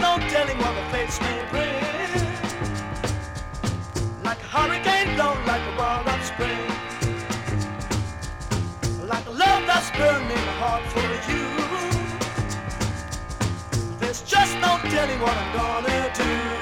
no telling what the fates may bring. Like a hurricane blown, like a wild up spring. Like a love that's burning my heart for you. There's just no telling what I'm gonna do.